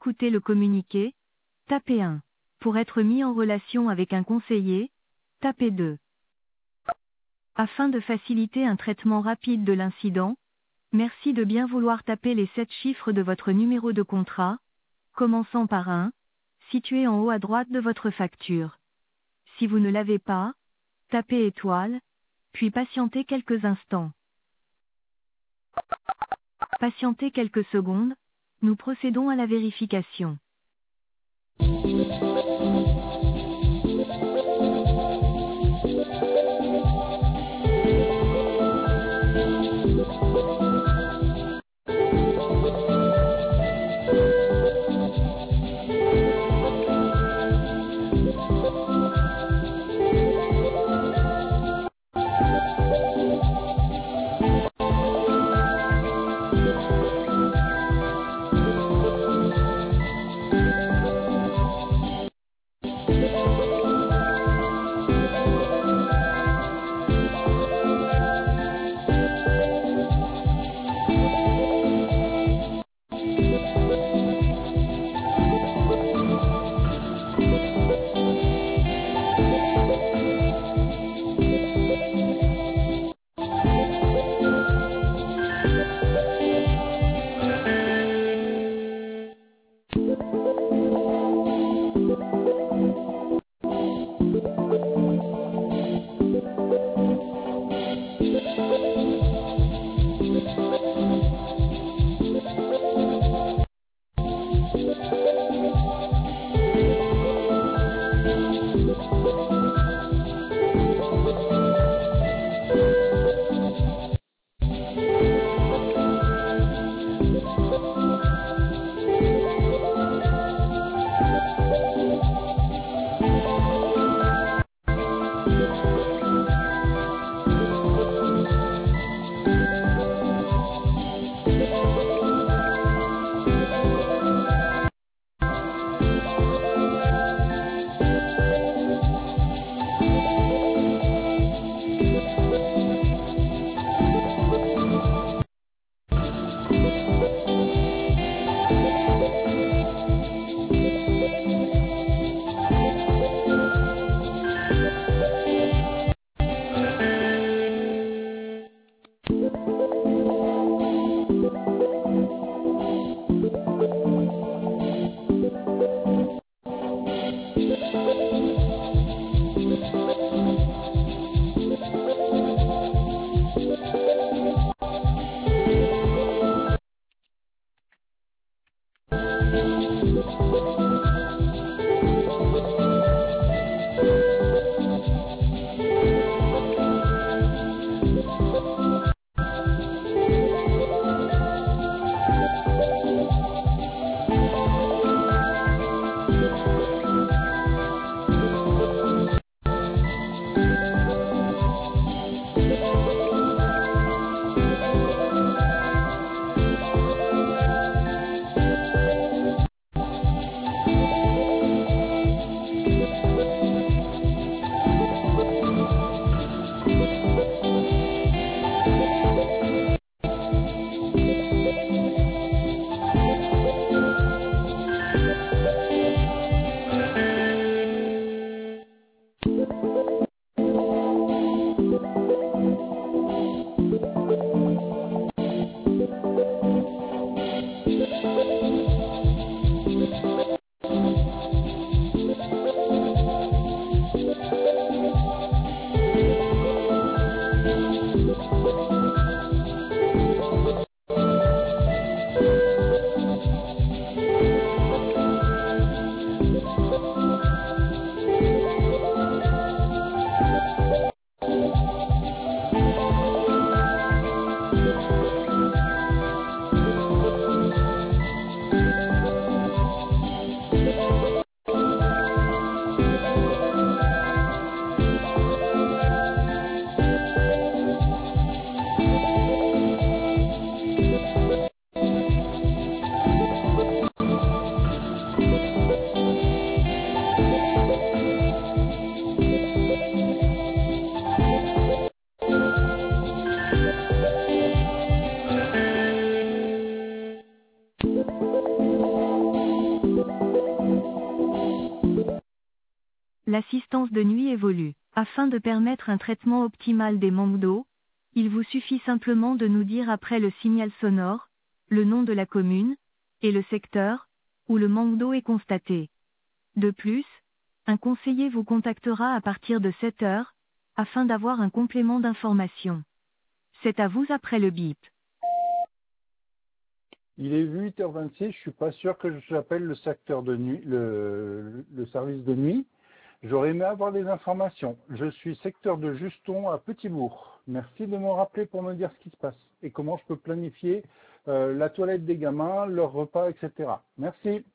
écouter le communiqué, tapez 1. Pour être mis en relation avec un conseiller, tapez 2. Afin de faciliter un traitement rapide de l'incident, merci de bien vouloir taper les 7 chiffres de votre numéro de contrat, commençant par 1, situé en haut à droite de votre facture. Si vous ne l'avez pas, tapez étoile, puis patientez quelques instants. Patientez quelques secondes, nous procédons à la vérification. L'assistance de nuit évolue. Afin de permettre un traitement optimal des manques d'eau, il vous suffit simplement de nous dire après le signal sonore, le nom de la commune, et le secteur, où le manque d'eau est constaté. De plus, un conseiller vous contactera à partir de 7 heures, afin d'avoir un complément d'information. C'est à vous après le bip. Il est 8h26, je suis pas sûr que j'appelle le secteur de nuit, le service de nuit. J'aurais aimé avoir des informations. Je suis secteur de Juston à Petit-Bourg. Merci de me rappeler pour me dire ce qui se passe et comment je peux planifier la toilette des gamins, leur repas, etc. Merci.